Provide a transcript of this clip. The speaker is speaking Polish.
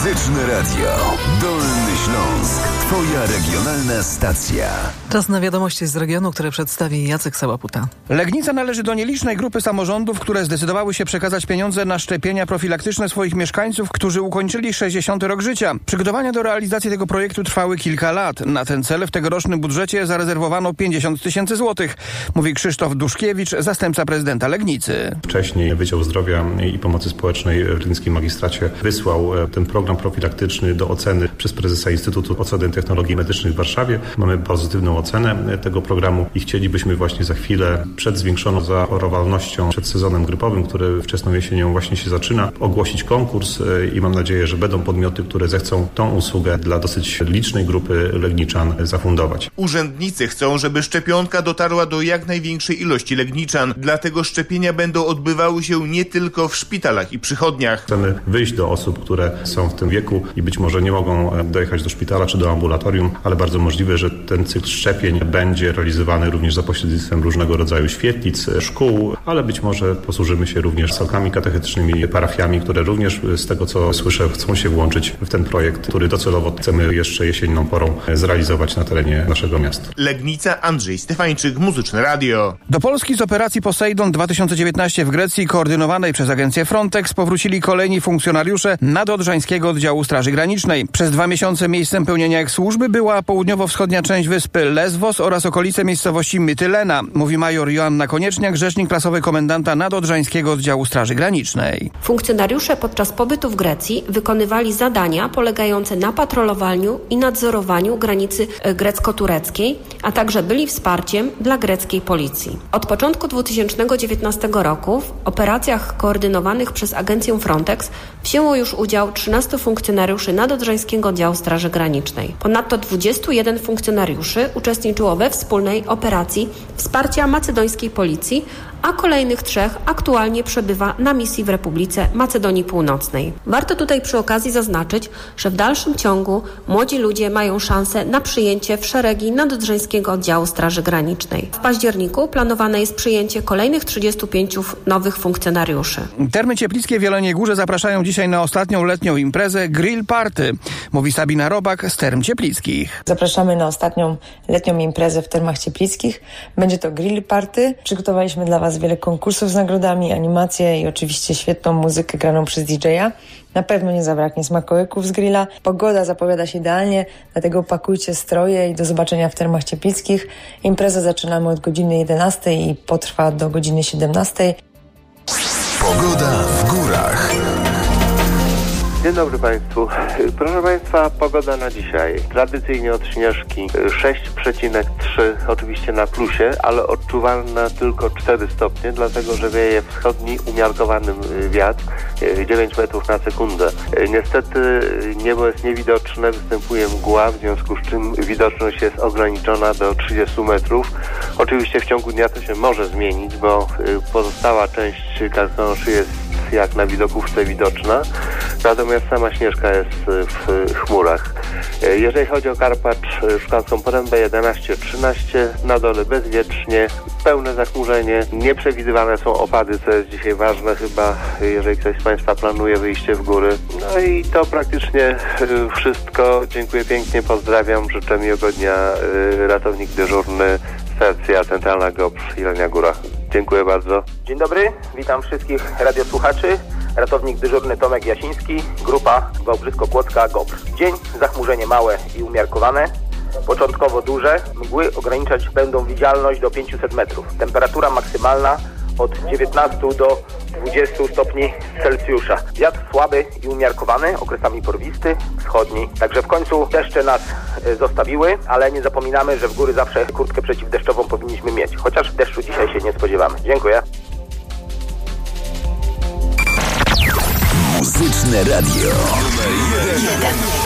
Muzyczne Radio. Dolny Śląsk. Twoja regionalna stacja. Czas na wiadomości z regionu, które przedstawi Jacek Sałaputa. Legnica należy do nielicznej grupy samorządów, które zdecydowały się przekazać pieniądze na szczepienia profilaktyczne swoich mieszkańców, którzy ukończyli 60. rok życia. Przygotowania do realizacji tego projektu trwały kilka lat. Na ten cel w tegorocznym budżecie zarezerwowano 50 000 złotych, mówi Krzysztof Duszkiewicz, zastępca prezydenta Legnicy. Wcześniej Wydział Zdrowia i Pomocy Społecznej w Legnickim Magistracie wysłał ten program profilaktyczny do oceny przez prezesa Instytutu Oceny Technologii Medycznych w Warszawie. Mamy pozytywną ocenę tego programu i chcielibyśmy właśnie za chwilę, przed zwiększoną zachorowalnością, przed sezonem grypowym, który wczesną jesienią właśnie się zaczyna, ogłosić konkurs i mam nadzieję, że będą podmioty, które zechcą tą usługę dla dosyć licznej grupy legniczan zafundować. Urzędnicy chcą, żeby szczepionka dotarła do jak największej ilości legniczan, dlatego szczepienia będą odbywały się nie tylko w szpitalach i przychodniach. Chcemy wyjść do osób, które są w tym wieku i być może nie mogą dojechać do szpitala czy do ambulatorium, ale bardzo możliwe, że ten cykl szczepień będzie realizowany również za pośrednictwem różnego rodzaju świetlic, szkół, ale być może posłużymy się również salkami katechetycznymi, parafiami, które również z tego co słyszę chcą się włączyć w ten projekt, który docelowo chcemy jeszcze jesienną porą zrealizować na terenie naszego miasta. Legnica, Andrzej Stefańczyk, Muzyczne Radio. Do Polski z operacji Poseidon 2019 w Grecji, koordynowanej przez agencję Frontex, powrócili kolejni funkcjonariusze Nadodrzańskiego Oddziału Straży Granicznej. Przez 2 miesiące miejscem pełnienia ich służby była południowo-wschodnia część wyspy Lesvos oraz okolice miejscowości Mytylena, mówi major Joanna Konieczniak, rzecznik prasowy komendanta Nadodrzańskiego Oddziału Straży Granicznej. Funkcjonariusze podczas pobytu w Grecji wykonywali zadania polegające na patrolowaniu i nadzorowaniu granicy grecko-tureckiej, a także byli wsparciem dla greckiej policji. Od początku 2019 roku w operacjach koordynowanych przez agencję Frontex wzięło już udział 13 funkcjonariuszy Nadodrzańskiego Oddziału Straży Granicznej. Ponadto 21 funkcjonariuszy uczestniczyło we wspólnej operacji wsparcia macedońskiej policji, a kolejnych 3 aktualnie przebywa na misji w Republice Macedonii Północnej. Warto tutaj przy okazji zaznaczyć, że w dalszym ciągu młodzi ludzie mają szansę na przyjęcie w szeregi Nadodrzańskiego Oddziału Straży Granicznej. W październiku planowane jest przyjęcie kolejnych 35 nowych funkcjonariuszy. Termy Cieplickie w Jeleniej Górze zapraszają dzisiaj na ostatnią letnią imprezę Grill Party, mówi Sabina Robak z Term Cieplickich. Zapraszamy na ostatnią letnią imprezę w Termach Cieplickich. Będzie to Grill Party. Przygotowaliśmy dla Was wiele konkursów z nagrodami, animacje i oczywiście świetną muzykę graną przez DJ-a. Na pewno nie zabraknie smakołyków z grilla. Pogoda zapowiada się idealnie, dlatego pakujcie stroje i do zobaczenia w Termach Cieplickich. Imprezę zaczynamy od godziny 11 i potrwa do godziny 17. Pogoda w górach. Dzień dobry Państwu. Proszę Państwa, pogoda na dzisiaj. Tradycyjnie od Śnieżki 6,3, oczywiście na plusie, ale odczuwalna tylko 4 stopnie, dlatego że wieje wschodni umiarkowany wiatr 9 metrów na sekundę. Niestety niebo jest niewidoczne, występuje mgła, w związku z czym widoczność jest ograniczona do 30 metrów. Oczywiście w ciągu dnia to się może zmienić, bo pozostała część karkonoszy jest jak na widokówce widoczna, natomiast sama Śnieżka jest w chmurach. Jeżeli chodzi o Karpacz, Szklarską Porębę 11-13, na dole bezwietrznie, pełne zachmurzenie, nieprzewidywane są opady, co jest dzisiaj ważne chyba, jeżeli ktoś z Państwa planuje wyjście w góry. No i to praktycznie wszystko. Dziękuję pięknie, pozdrawiam, życzę miłego dnia. Ratownik dyżurny, stacja centralna GOPR, Jelenia Góra. Dziękuję bardzo. Dzień dobry, witam wszystkich radiosłuchaczy. Ratownik dyżurny Tomek Jasiński, grupa Wałbrzysko-Kłodzka GOPR. Dzień, zachmurzenie małe i umiarkowane. Początkowo duże, mgły ograniczać będą widzialność do 500 metrów. Temperatura maksymalna od 19 do 20 stopni Celsjusza. Wiatr słaby i umiarkowany, okresami porwisty, wschodni. Także w końcu deszcze nas zostawiły, ale nie zapominamy, że w góry zawsze kurtkę przeciwdeszczową powinniśmy mieć. Chociaż deszczu dzisiaj się nie spodziewamy. Dziękuję. Muzyczne Radio numer 1.